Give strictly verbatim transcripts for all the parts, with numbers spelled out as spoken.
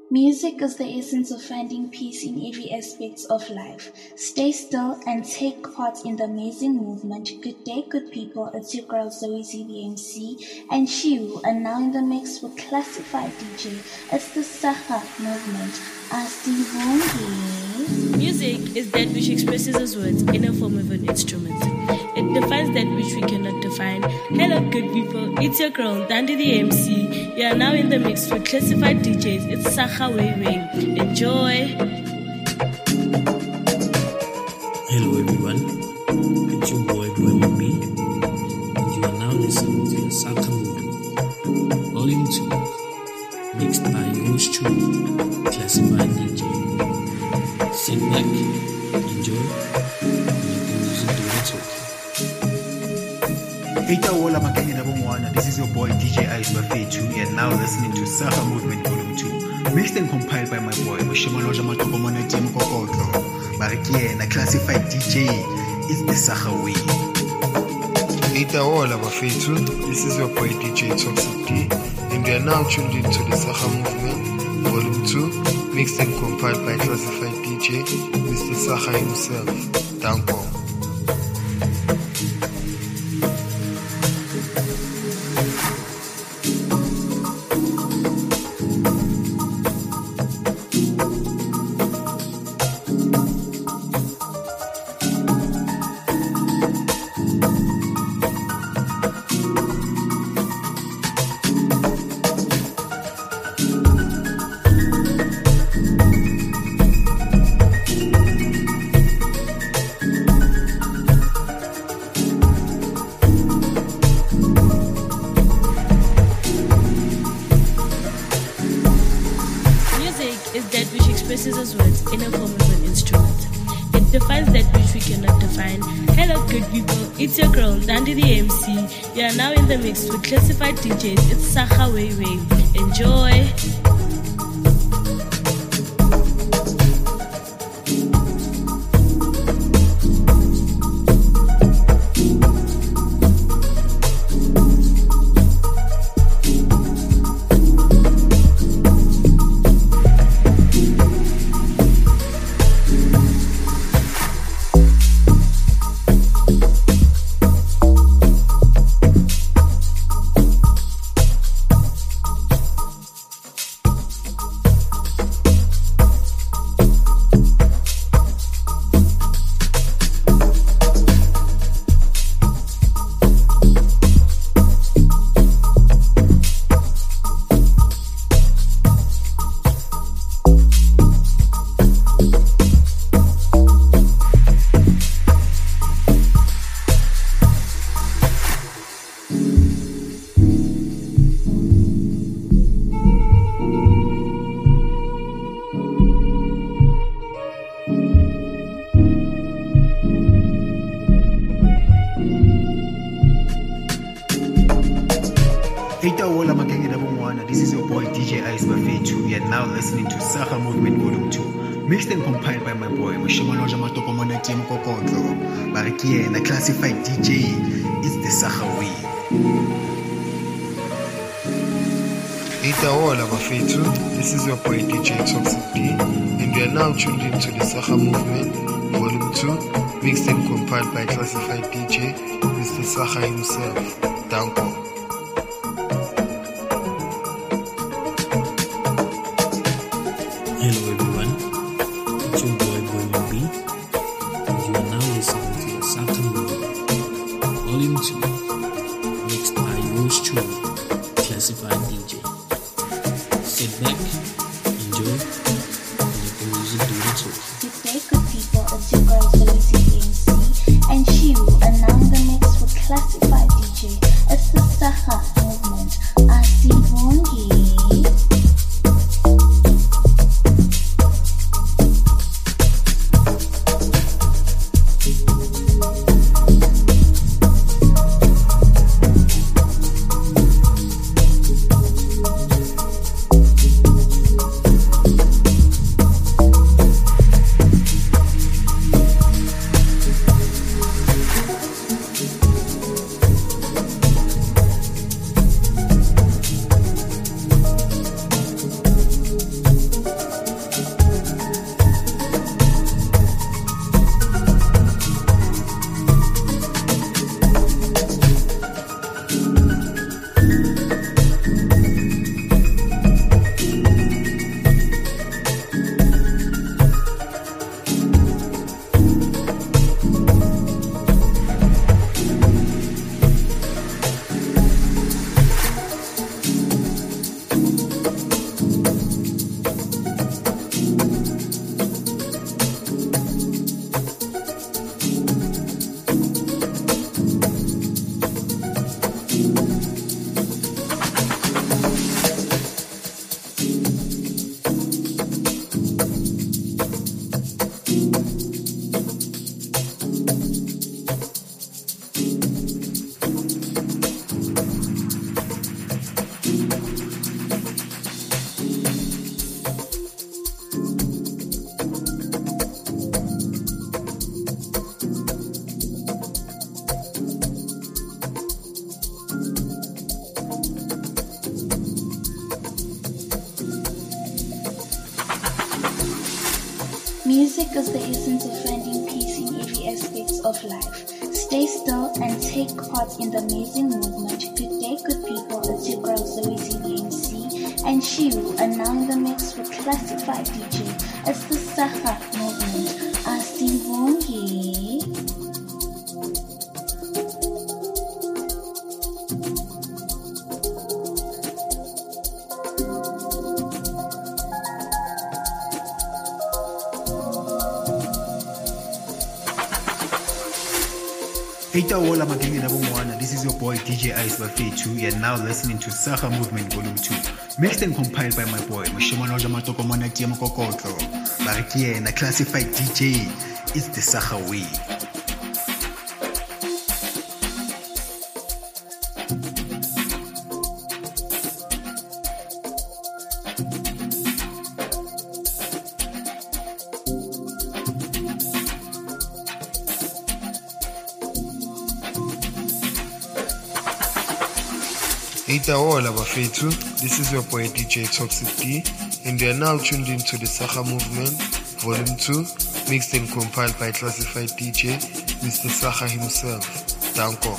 Music is the essence of finding peace in every aspect of life. Stay still and take part in the amazing movement. Good day, good people. It's your girl Zoe Z the M C, and Shiu are now in the mix with Classified D J. It's the Saha movement. Asivungi. Music is that which expresses as words in a form of an instrument. It defines that which we cannot define. Hello, good people. It's your girl Dandy the M C. You are now in the mix with Classified D Js. It's Saha Wei. Enjoy. Hello everyone, it's your boy Boy Mami, and you are now listening to the Saka Mood, Volume two, mixed by yours truly, Classified D J. Sit back, enjoy, and you can listen to what's okay. Ita wola makeni na bumwana. This is your boy D J Ice Bafetu, and now listening to Saka Movement Volume two, mixed and compiled by my boy Moshimaloja Matokomona Tim Kokoto. Barikiena Classified D J is the Sahawi. Ita all our faithful. This is your boy D J Toxic D, and we are now tuned into the Saha Movement Volume two, mixed and compiled by Classified D J, Mister Saha himself. Danko. It's your girl, Dandy the M C. You are now in the mix with Classified D Js. It's Saha Wei Wei. Enjoy. This is your boy D J Ice Bafetu. You are now listening to Saha Movement Volume two, mixed and compiled by my boy Moshimaloja Matokomona Tim Kokoto. Barikiena Classified D J is the Sahawi. Ita all our faithful. This is your boy D J Toxic D, and we are now tuned into the Saha Movement Volume two, mixed and compiled by Classified D J, Mister Saha himself. Danko. Hello everyone, it's your boy Boy Mami, and you are now listening to the Saka Movement Volume two, mixed by yours truly, Classified D J. Sit back, enjoy, and you can listen to what's okay. Good day, good people. It's your girl Zoe Z the M C, and Shiu are now in the mix with Classified D J. It's the Saha movement. Asivungi. Music is the essence of finding peace in every aspect of life. Stay still and take part in the amazing movement. Good day, good people. It's your girl Zoe Z B M C and Shiru, and now in the mix with Classified D J. It's the Saha movement. Asibonge. Itawola Magenge Nabongwana, this is your boy D J Ice Bafetu. You're now listening to Saha Movement Volume two. Mixed and compiled by my boy Moshimano Jamatoko Monati Mokokotlo. Barikie and a Classified D J. It's the Saha way. Itawola Bafetu, this is your boy D J Toxic D, and you are now tuned into the Saha Movement Volume two, mixed and compiled by Classified D J, Mister Saha himself. Danko.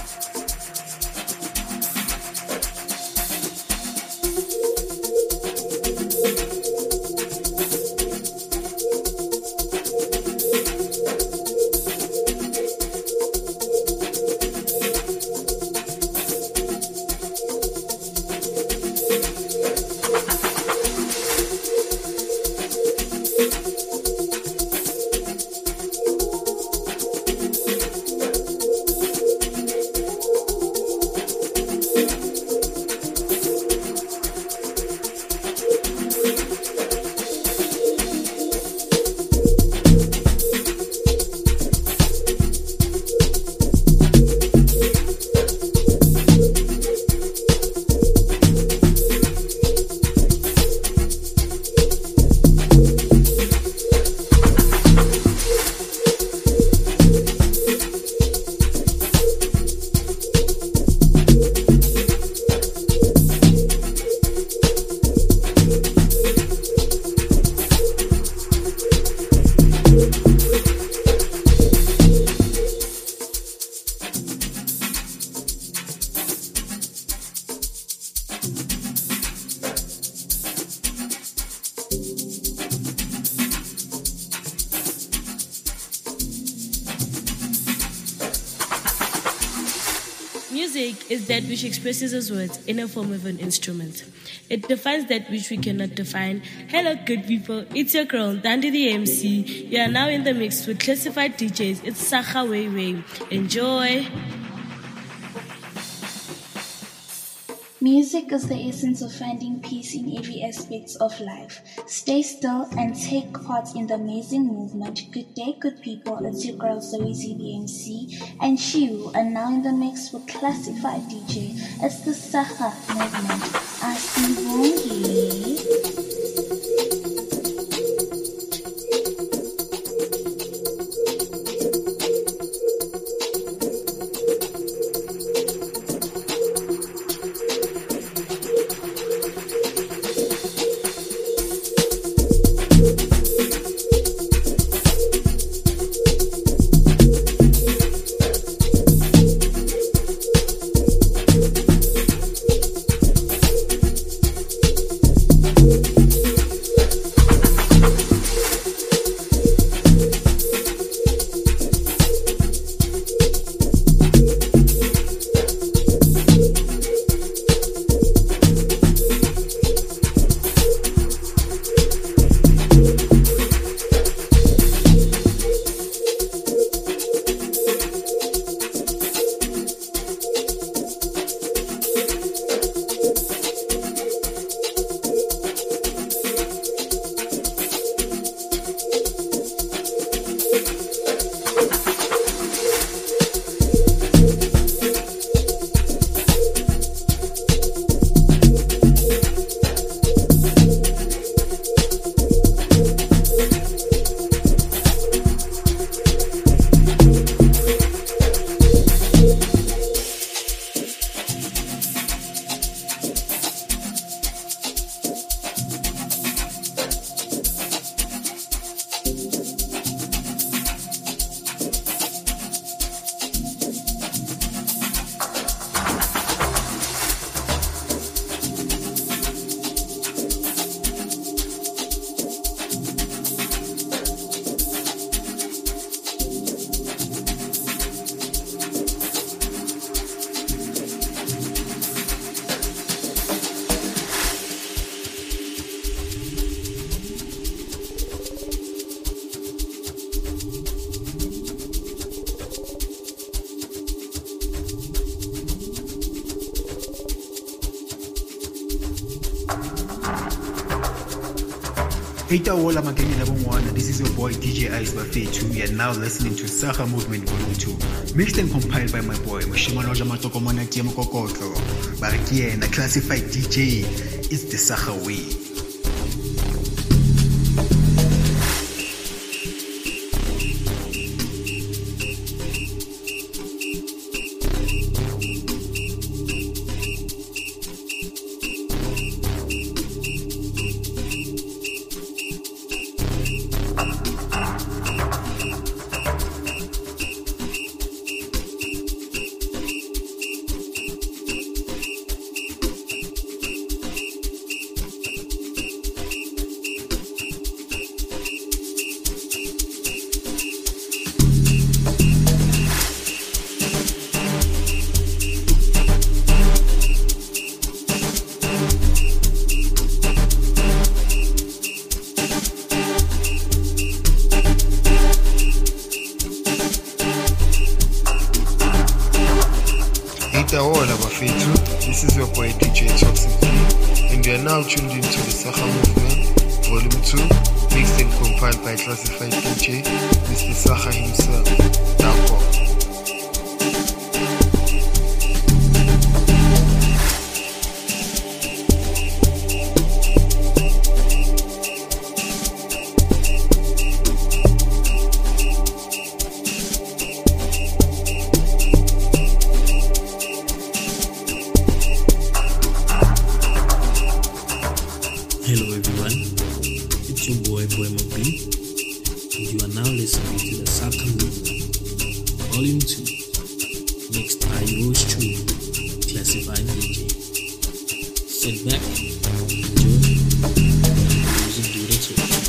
Music is that which expresses as words in a form of an instrument. It defines that which we cannot define. Hello, good people. It's your girl, Dandy the M C. You are now in the mix with Classified D Js. It's Saha Way Way. Enjoy. Music is the essence of finding peace in every aspect of life. Stay still and take part in the amazing movement. Good day, good people. It's your girl Zoe Z B M C and Shiru, and now in the mix with Classified D J. It's the Saha movement. Asibonge. Hey Tawola Mageni Labongwana, this is your boy D J Ice Bafetu. You are now listening to Saha Movement Volume two. Mixed and compiled by my boy Moshimaloja Matokomona Tiemokokotlo. Barakie and a classified D J. It's the Saha way. This is your boy D J Toxic D, and we are now tuned into the Saha Movement Volume two, mixed and compiled by Classified D J, Mister Saha himself. D'accord. Hello everyone, it's your boy Boy Mobi, and you are now listening to the Saka Movement, Volume two, mixed by yours truly, Classified D J. Sit back, enjoy, and the music do the talk.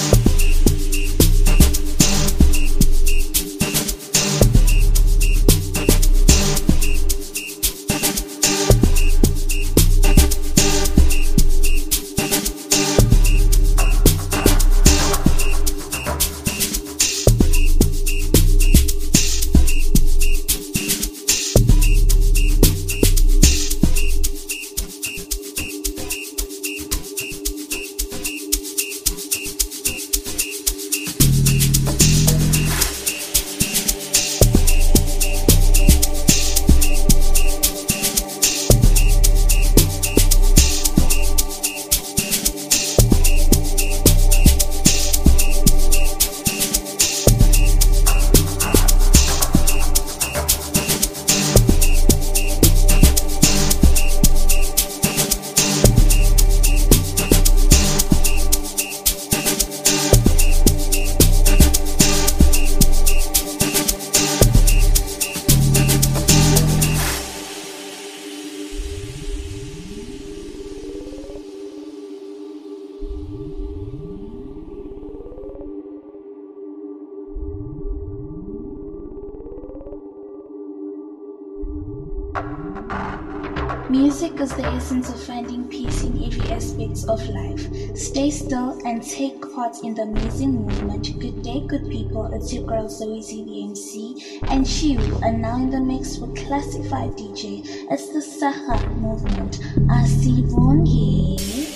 Music is the essence of finding peace in every aspect of life. Stay still and take part in the amazing movement. Good day, good people. It's your girl Zoe Z the M C, and she are now in the mix with Classified D J. It's the Saha Movement. Asibonge.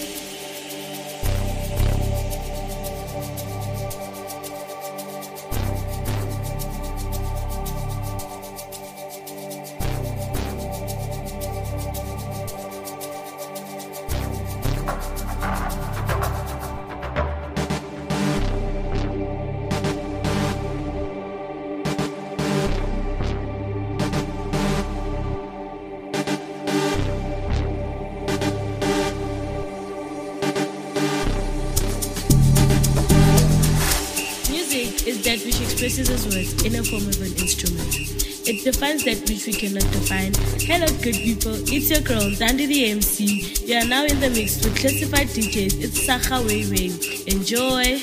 Is that which expresses as words in a form of an instrument. It defines that which we cannot define. Hello good people, it's your girl Dandy the M C. You are now in the mix with Classified D Js. It's Saha Way Way. Enjoy!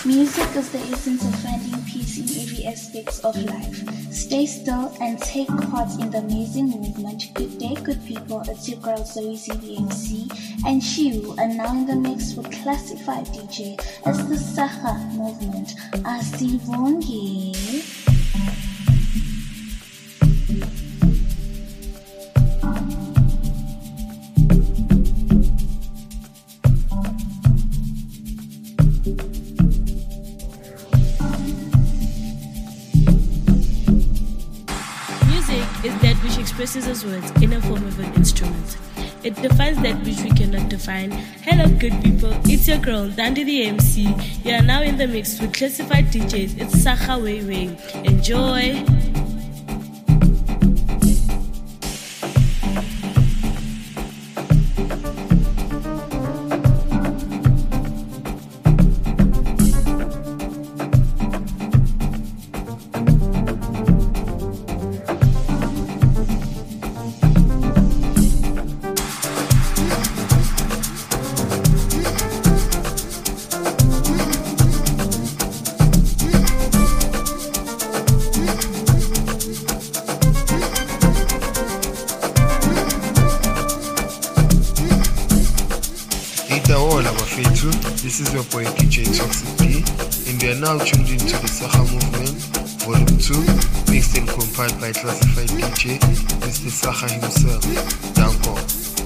Music is the essence of finding peace in every aspect of life. Stay still and take part in the amazing movement. Good day, good people. It's your girl Zoe Z B M C and Shiru, and now in the mix with Classified D J. It's the Saha movement. Asibonge. Expresses as words in a form of an instrument. It defines that which we cannot define. Hello good people, it's your girl Dandy the M C. You are now in the mix with Classified D Js. It's Saha Way Way. Enjoy. This is your boy D J Toxic D, and we are now tuned into the Saha Movement, Volume two, mixed and compiled by Classified D J, Mister Saha himself. Danko.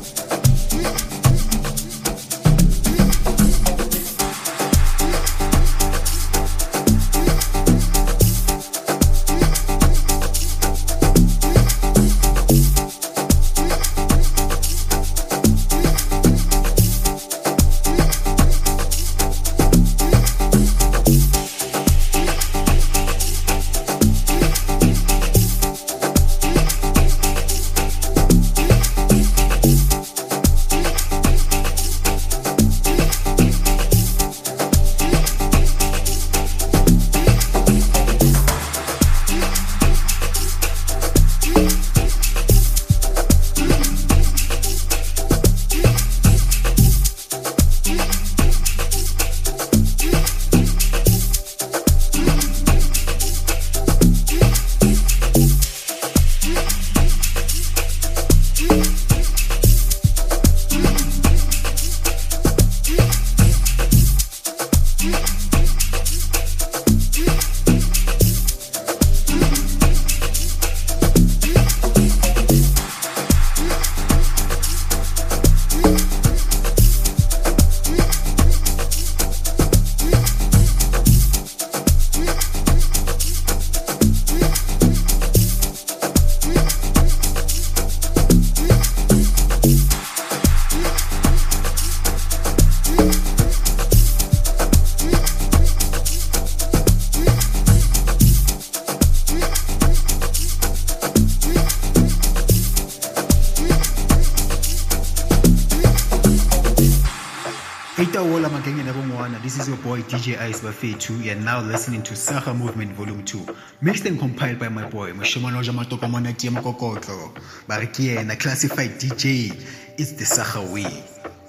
This is your boy D J Ice Bafetu. You're now listening to Saha Movement Volume two, mixed and compiled by my boy Moshimanoja Matokomona Tiamakokotlo. Barikie and a Classified D J. It's the Saha way.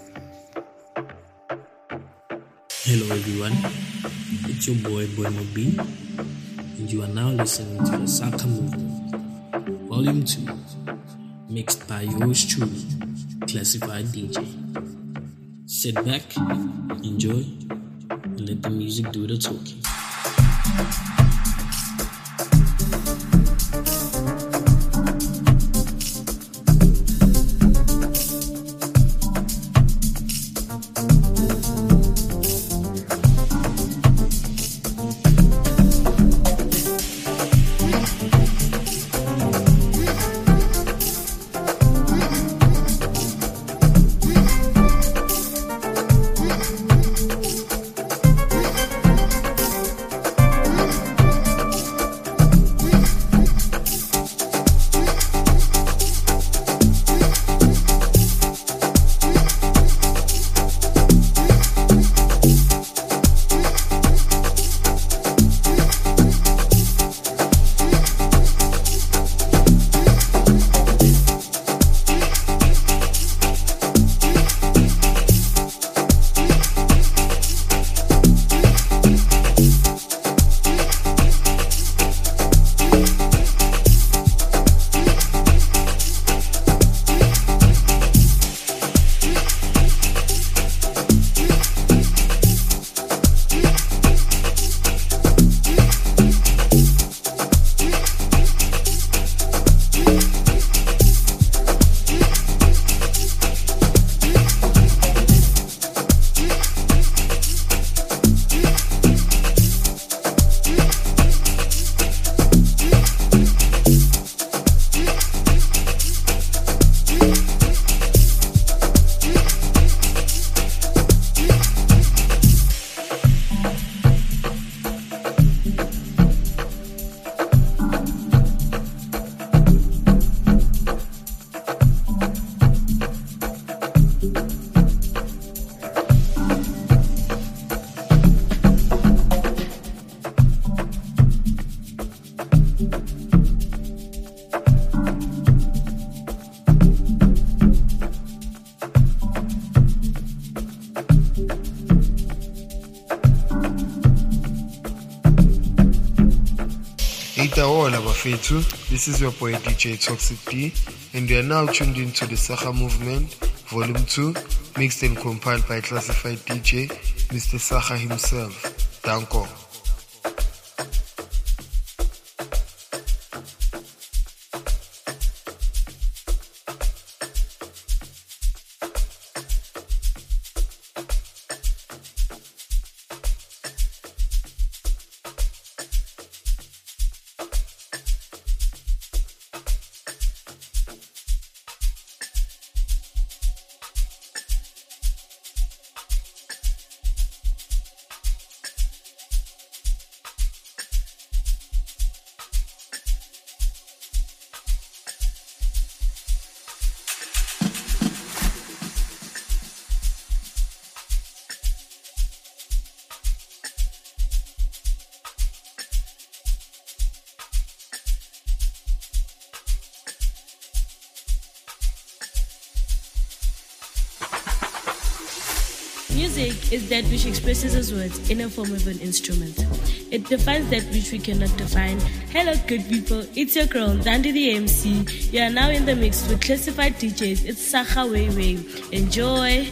Hello everyone, it's your boy Boy Mobi, and you are now listening to the Saha Movement Volume two, mixed by yours truly, Classified D J. Sit back, enjoy, and let the music do the talking. Itaola Bafetu, this is your boy D J Toxic D, and we are now tuned into the Saha Movement, Volume two, mixed and compiled by Classified D J, Mister Saha himself. Danko. Music is that which expresses as words in a form of an instrument. It defines that which we cannot define. Hello good people, it's your girl, Dandy the M C. You are now in the mix with Classified D Js. It's Saha Way Way. Enjoy!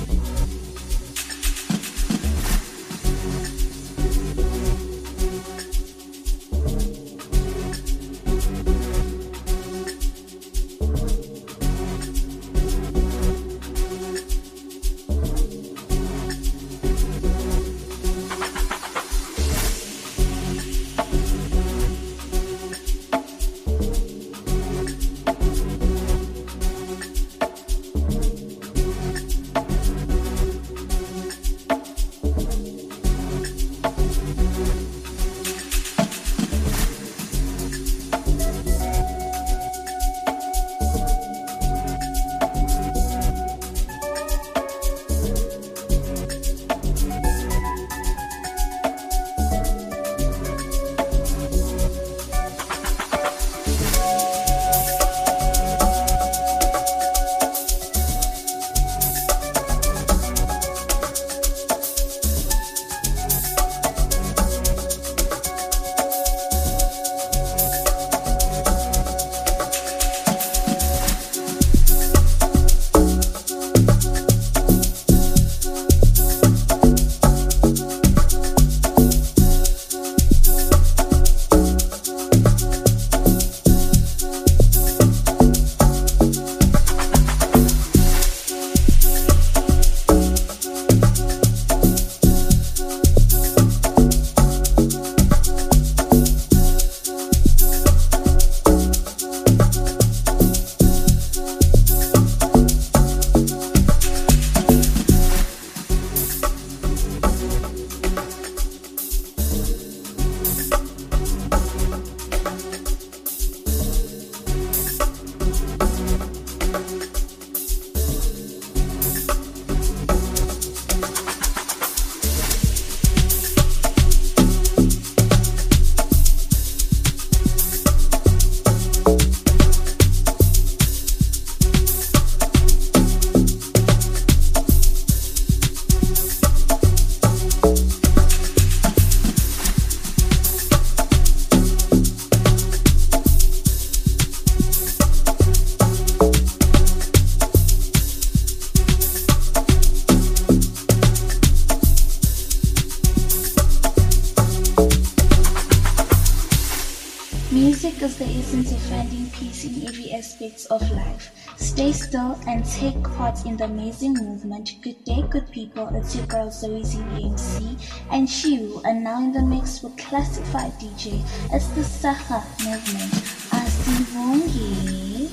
Music is the essence of finding peace in every aspect of life. Stay still and take part in the amazing movement. Good day, good people. It's your girl Zoe Z B M C and Shiru, and now in the mix with Classified D J. It's the Saha movement. Asibongi.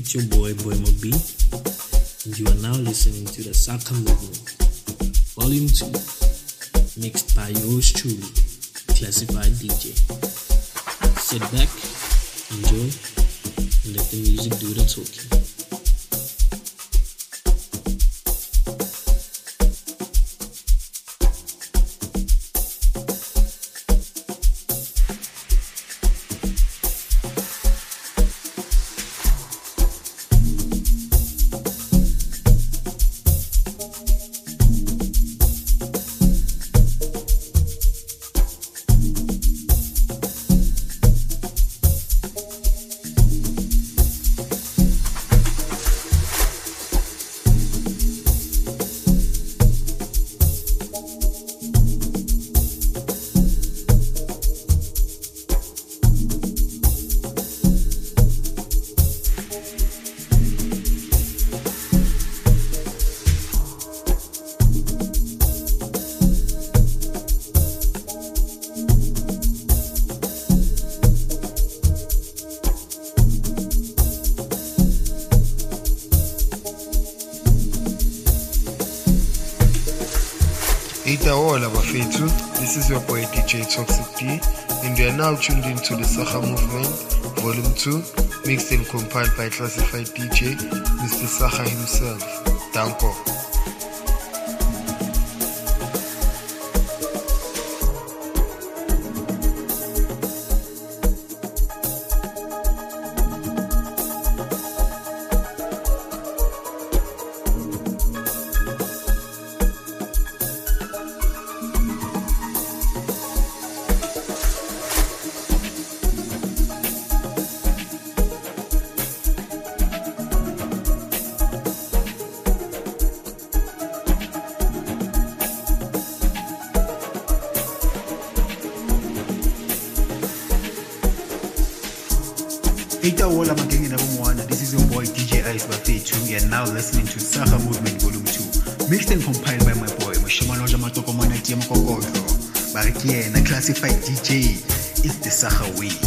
It's your boy, Boy Mobi, and you are now listening to the Saka Movement, Volume two, mixed by yours truly, Classified D J. Sit back, enjoy, and let the music do the talking. Itaola bafethu, this is your boy D J Toxic D, and you are now tuned into the Saka Movement, Volume two, mixed and compiled by Classified D J, Mister Saka himself. Danko. Itaola Magenge Nabumwana, this is your boy D J Ice Bafethu. You are now listening to Saka Movement Volume two, mixed and compiled by my boy Moshimaloja Matokomana T M Kokoto. Barikiena Classified D J, it's the Saka way.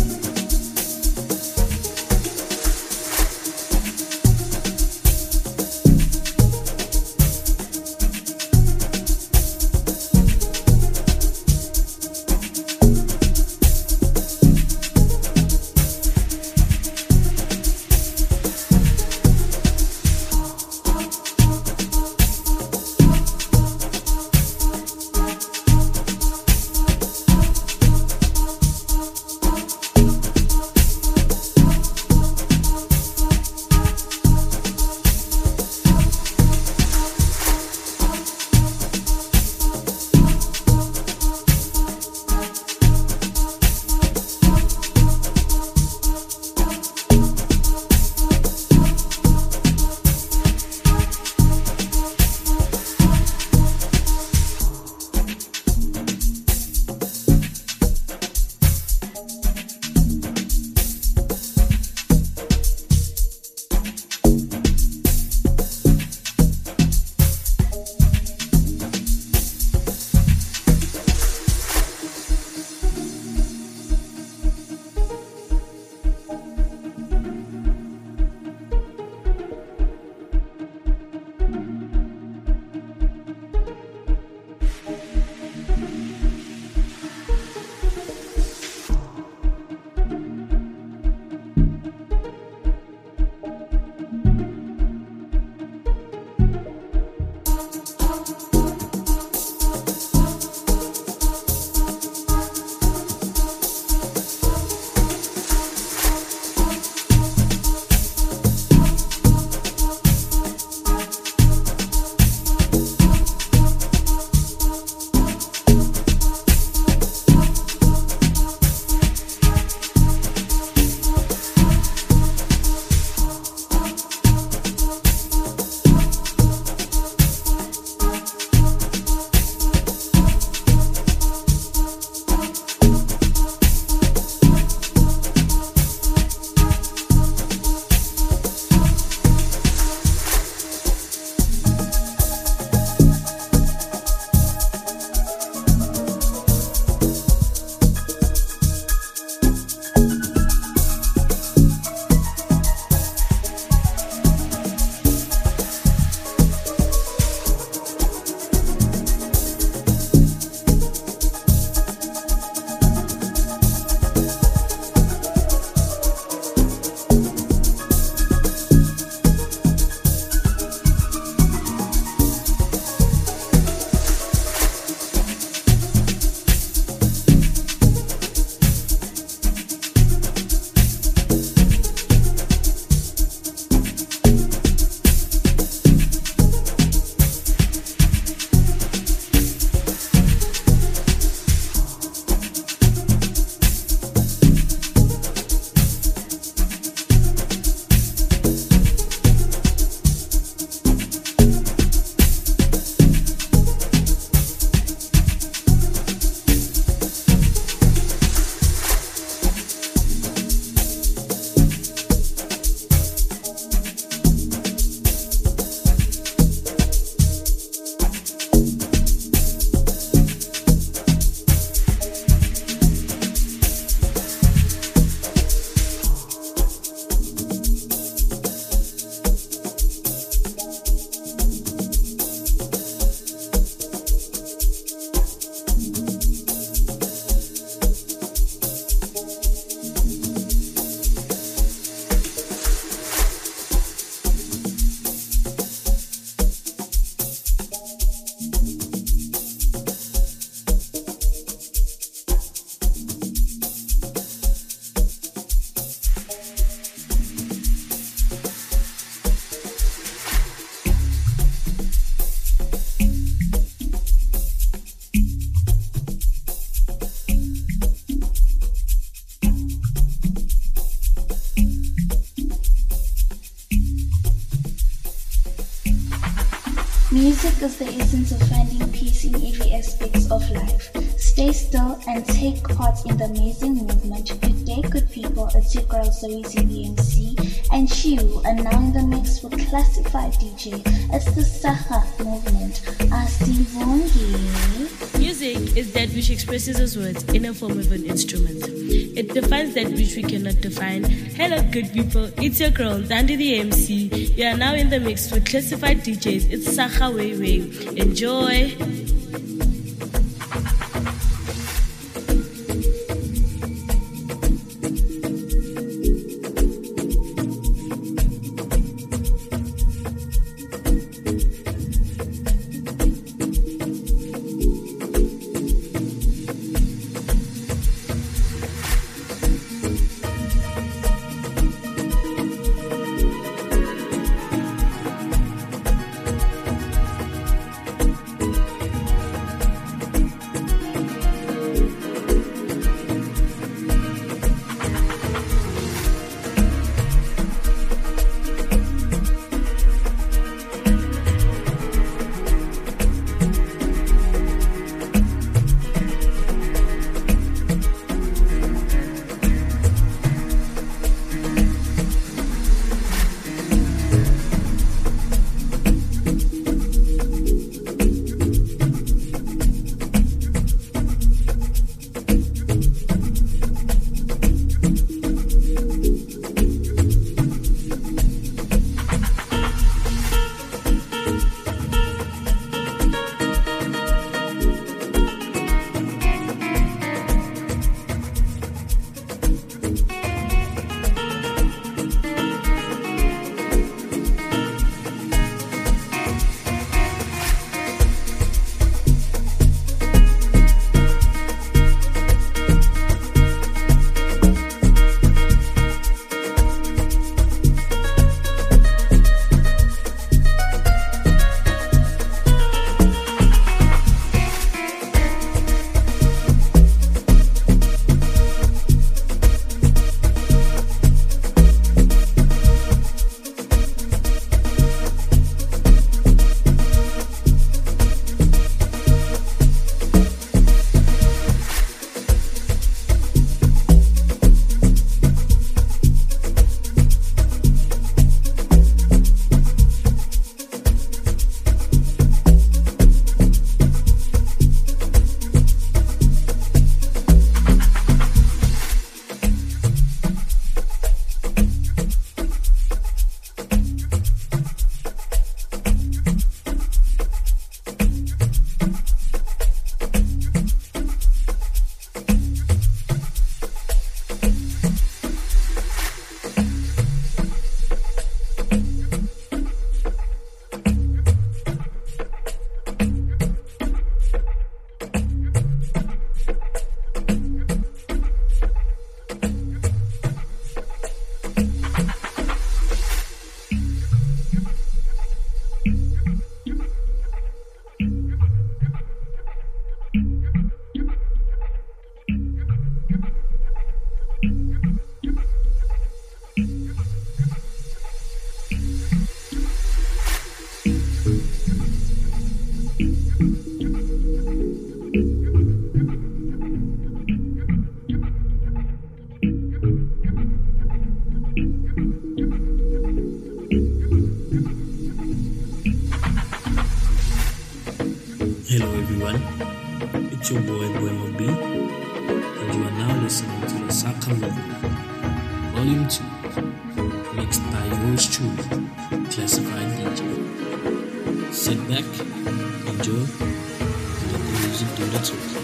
Music is the essence of finding peace in every aspect of life. Stay still and take part in the amazing movement. Good day, good people. It's your girl Zoe Z B M C and Shiu, and now in the mix with Classified D J. It's the Saha movement. Asti Vongi. Music is that which expresses as words in a form of an instrument. It defines that which we cannot define. Hello, good people. It's your girl Dandy the M C. You are now in the mix with Classified D Js. It's Saha Way Way. Enjoy. Hello everyone, it's your boy Boemo B, and you are now listening to the Saka Movement, Volume two, mixed by yours truly, Classified D J. Sit back, enjoy, and let the music do the talking.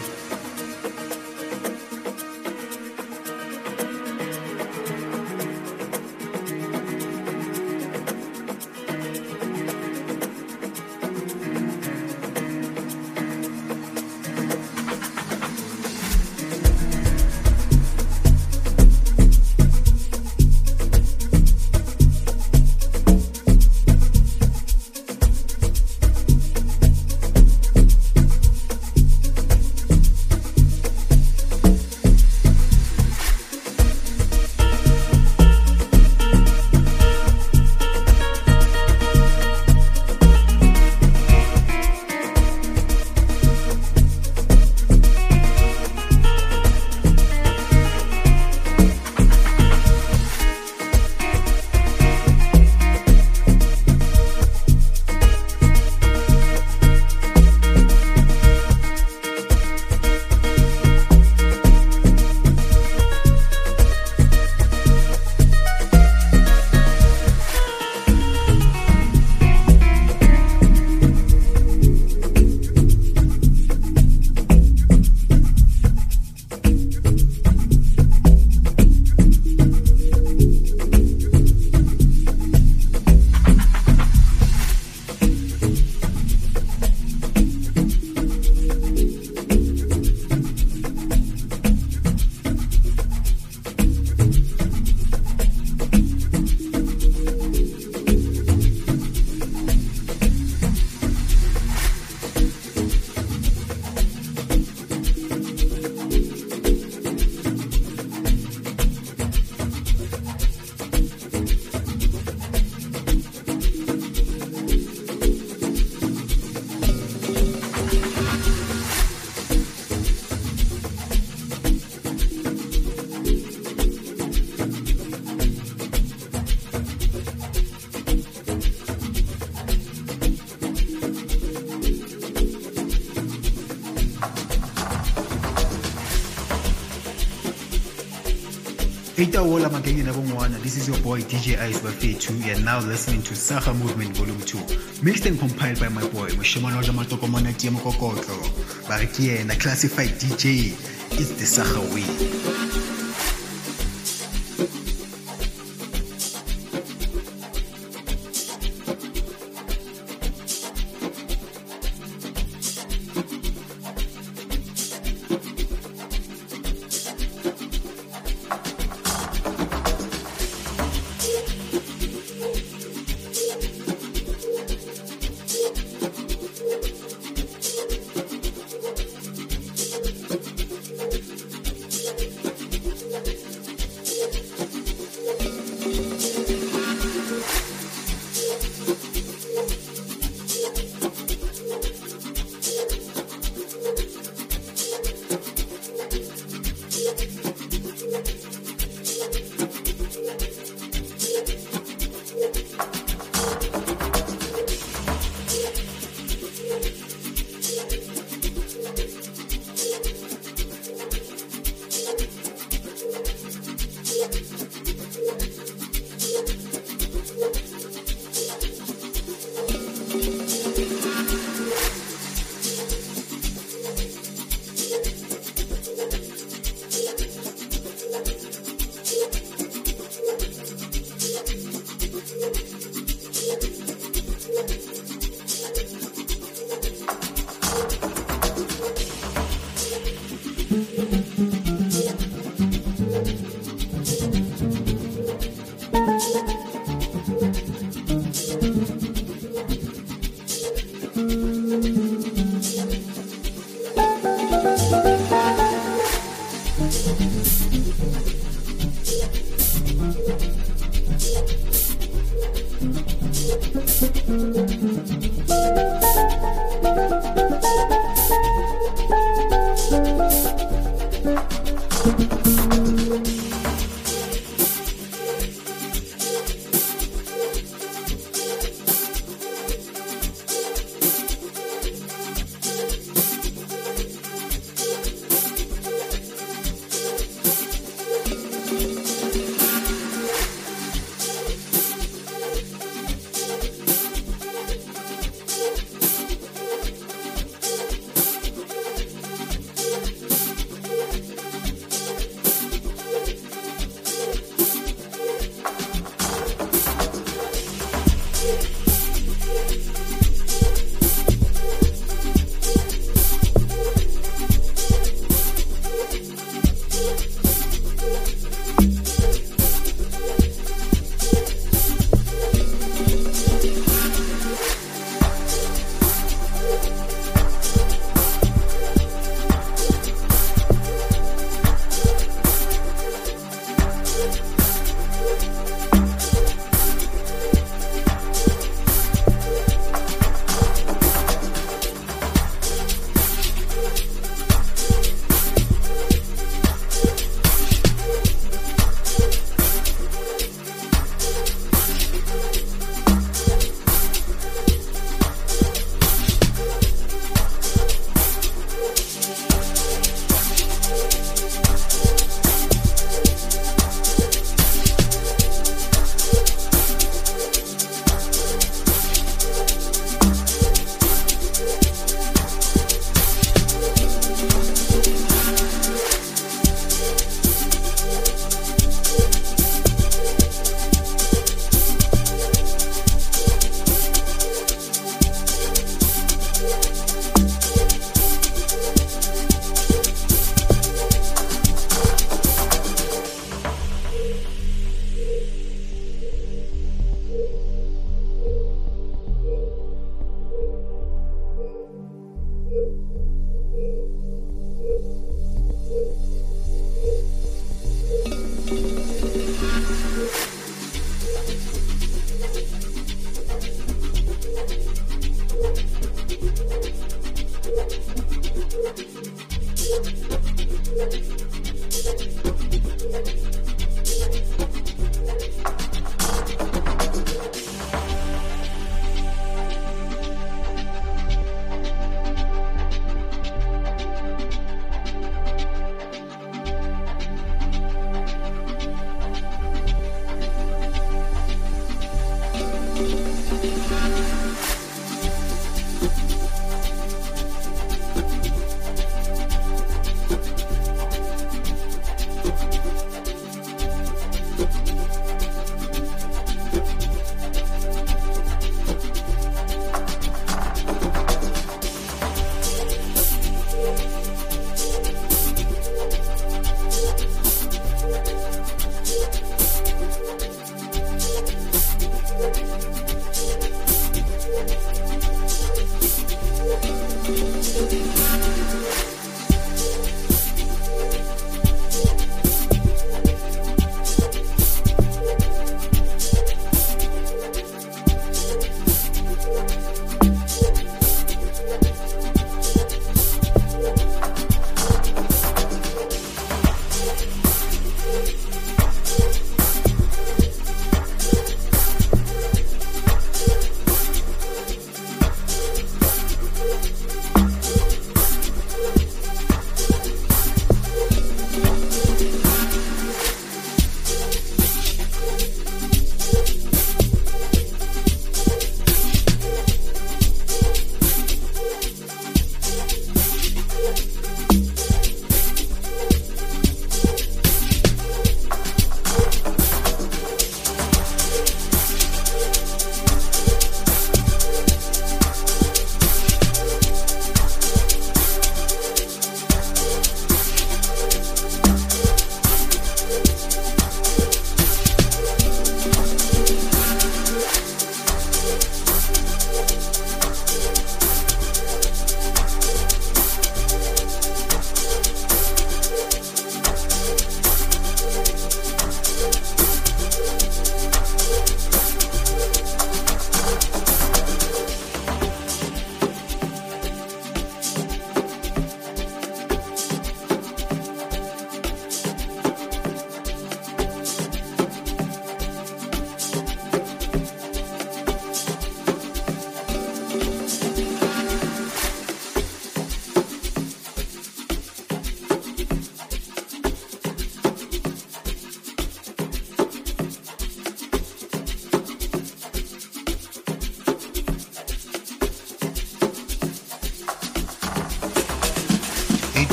Ita wola magenge na bongwana. This is your boy D J Ice Bafethu. You're now listening to Saga Movement Volume two. Mixed and compiled by my boy Moshimano Jamatoko Monati Mokokotlo. Barikie na classified D J. It's the Saga way.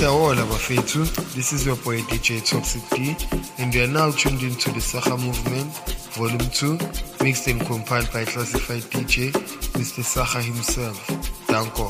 Itawola Bafetu, this is your boy D J Toxic D, and you are now tuned into the Saha Movement, Volume two, mixed and compiled by Classified D J, Mister Saha himself. Danko.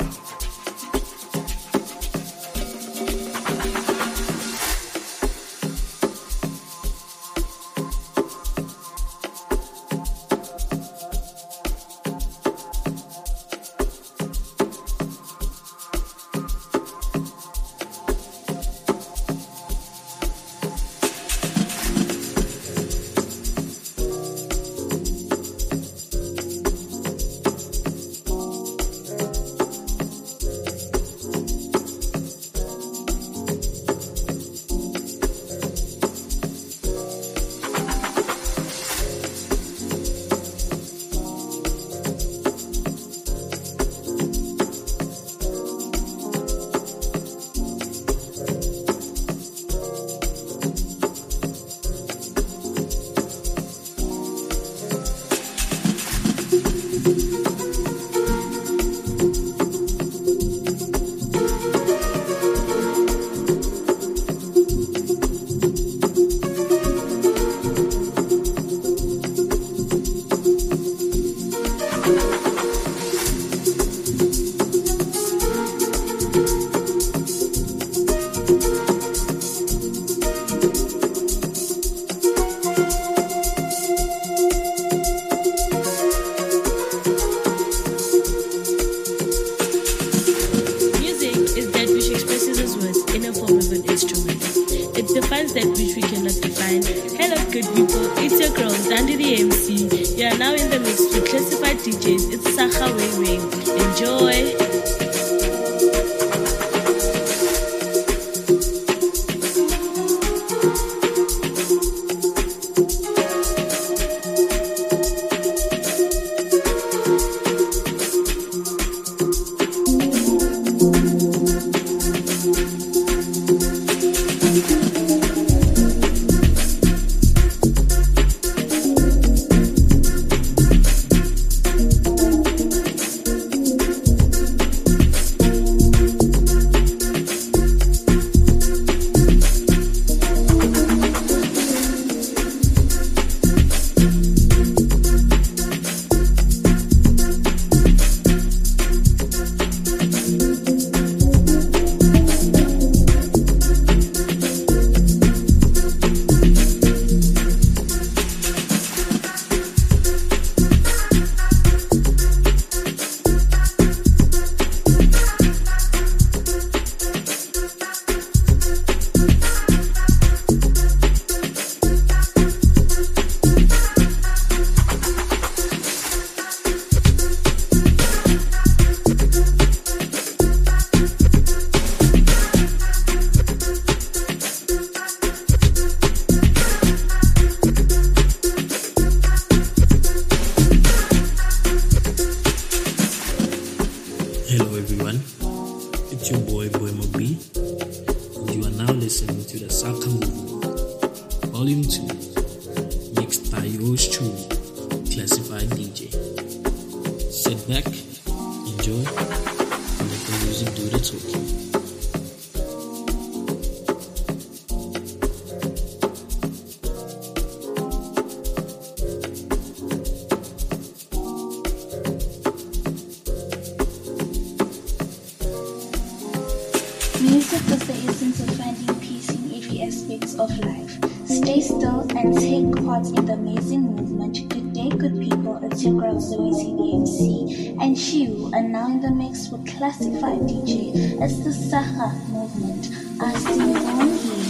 Music is the essence of finding peace in every aspect of life. Stay still and take part in the amazing movement. Good day, good people. It's your girl Zoe Z the M C, and you are now in the mix with Classified D J. It's the Saha movement. I see you on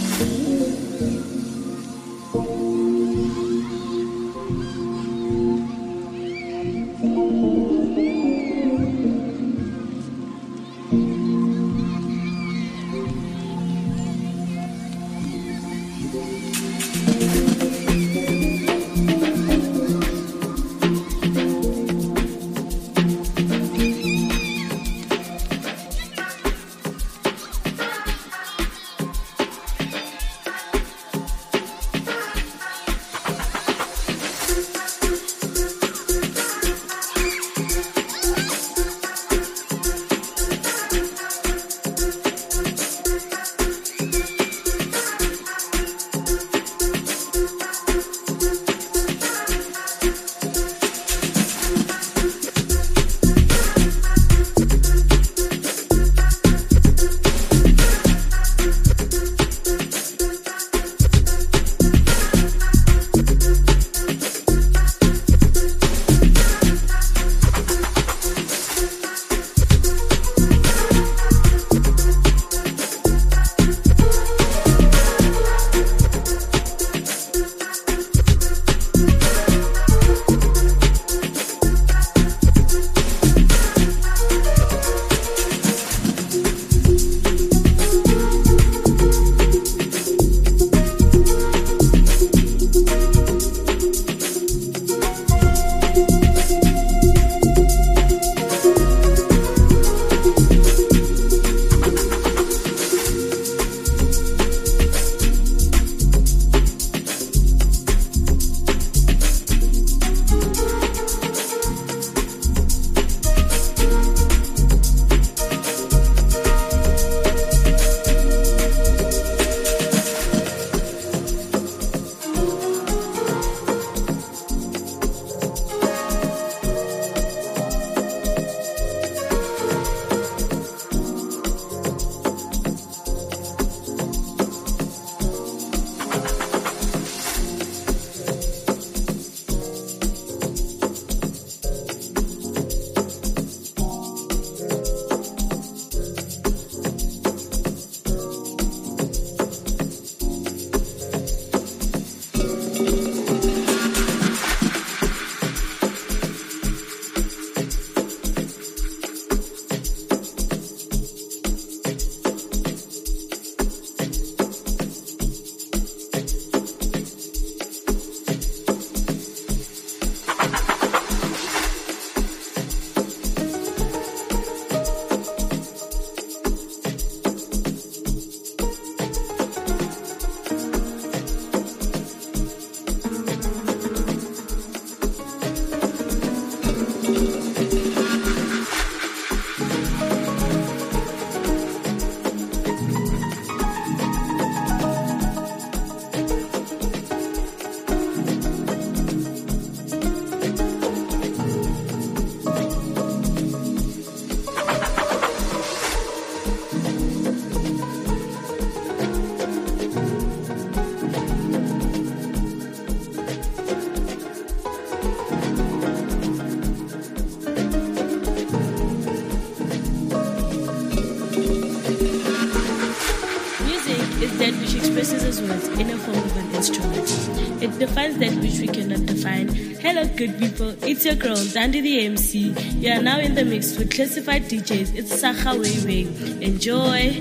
here. expresses as words in a form of an instrument. It defines that which we cannot define. Hello, good people. It's your girl, Dandy the M C. You are now in the mix with Classified D Js. It's Sacha Weiwei. Enjoy.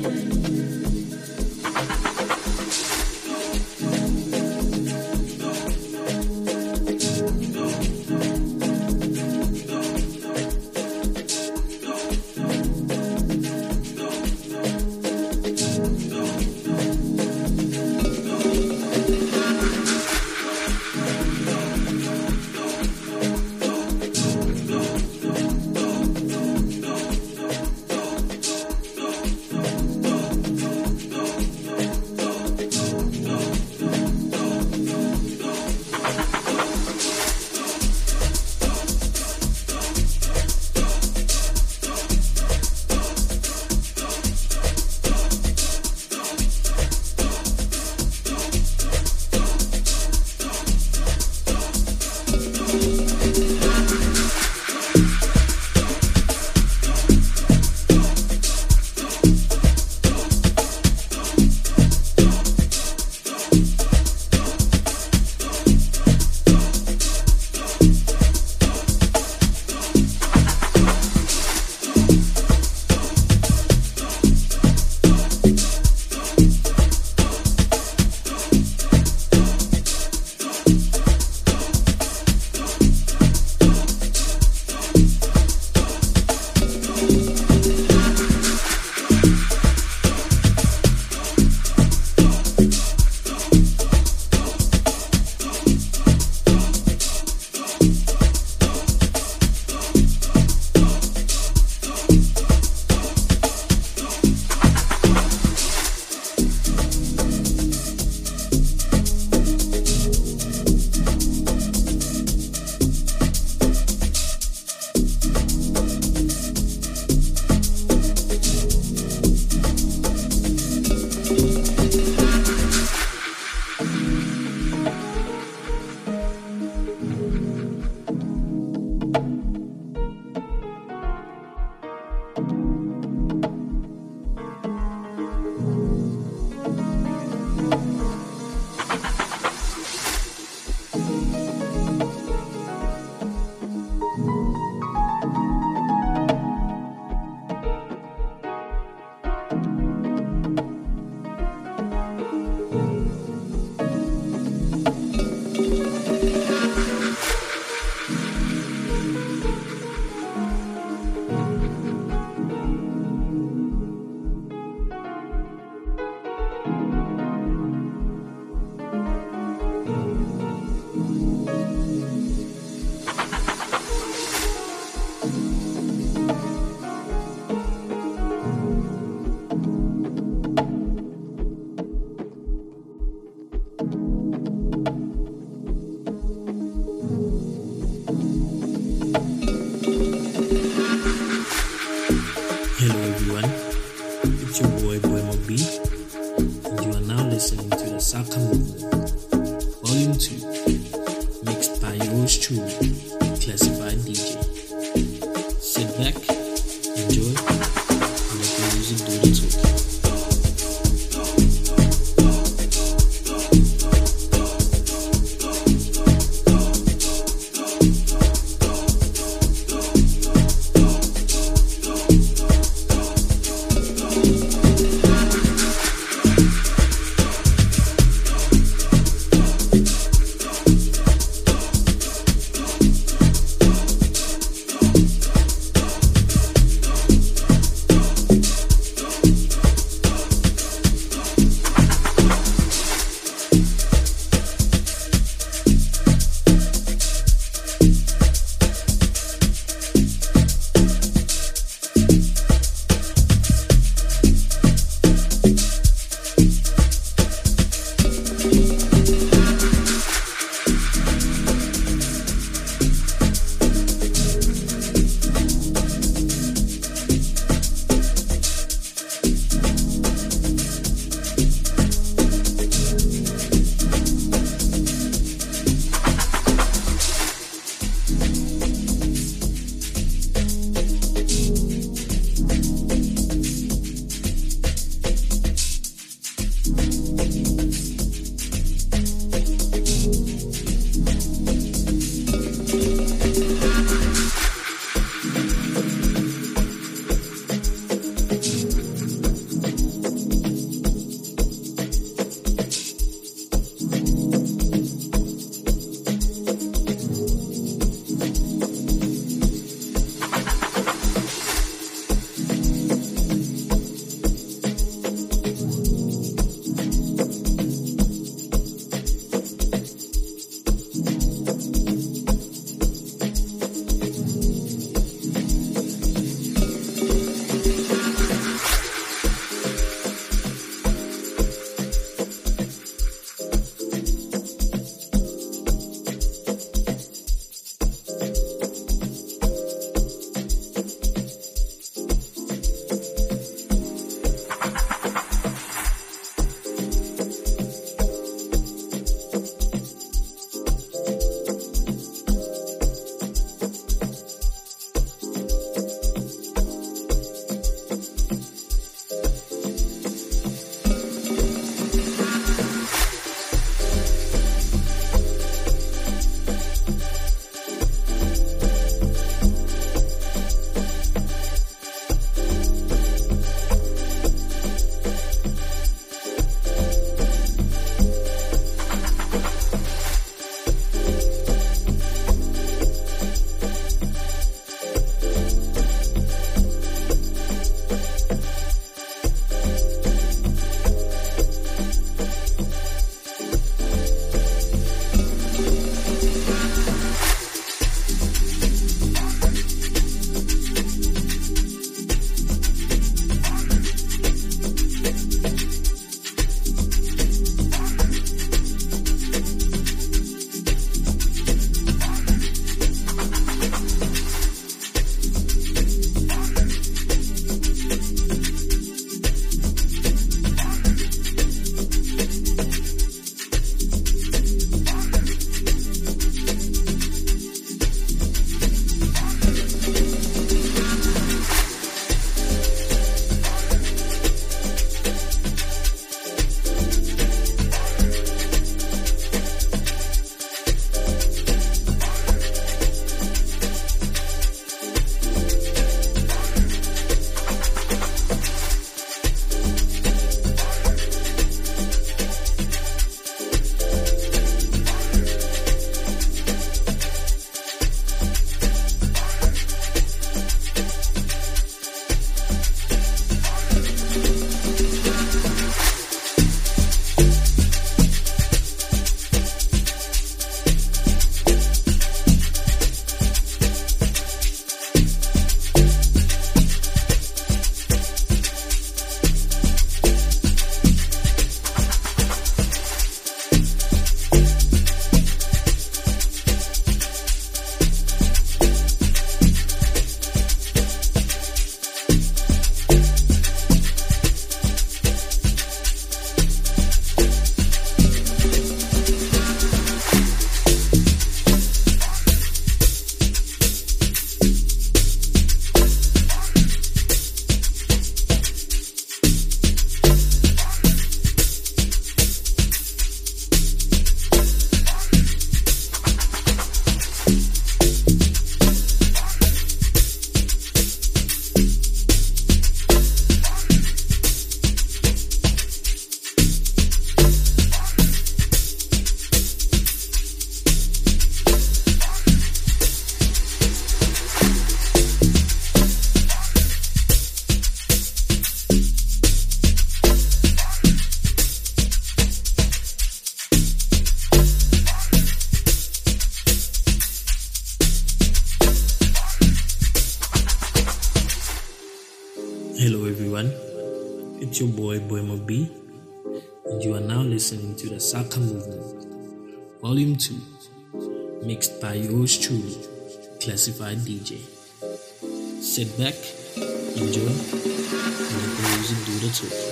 It's your boy, Boy Mobi, and you are now listening to the Saka Movement, Volume two, mixed by yours truly, Classified D J. Sit back, enjoy, and let the music do the talking.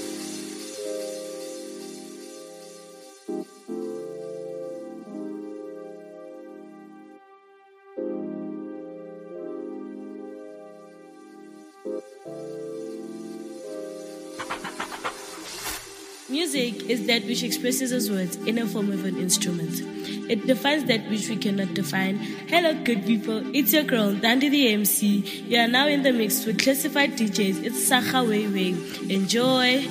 Music is that which expresses as words in a form of an instrument. It defines that which we cannot define. Hello, good people. It's your girl, Dandy the M C. You are now in the mix with Classified D Js. It's Sacha Way Way. Enjoy.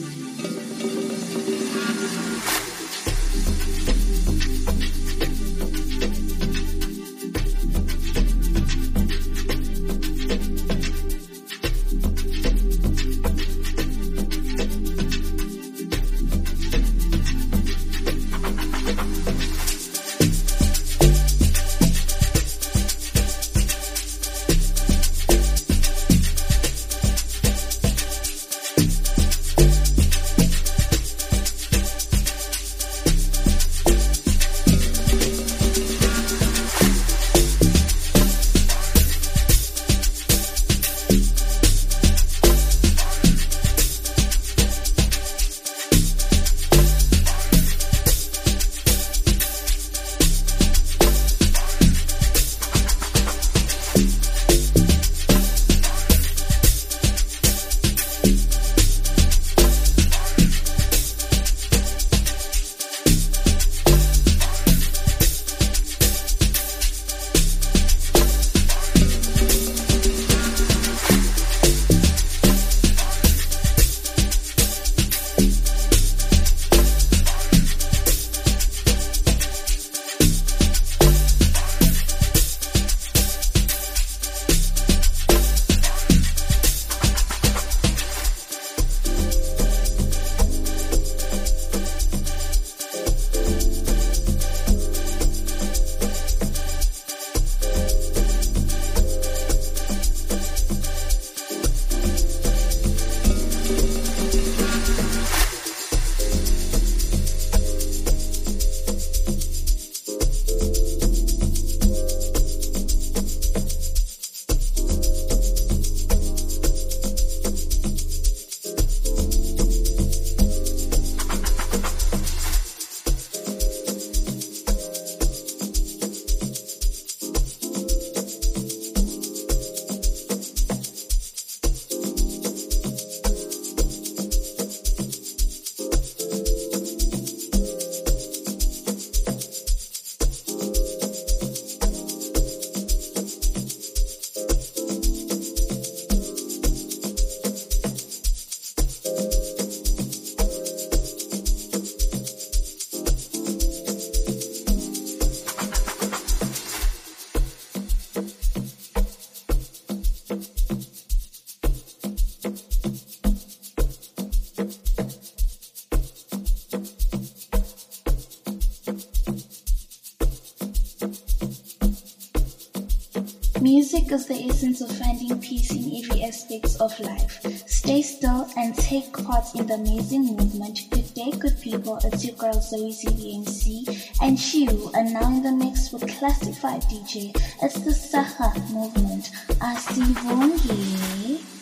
Music is the essence of finding peace in every aspect of life. Stay still and take part in the amazing movement. Good day, good people. It's your girl Zoe Z the M C, and you are now in the mix with Classified D J. It's the Saha movement. Asivongi.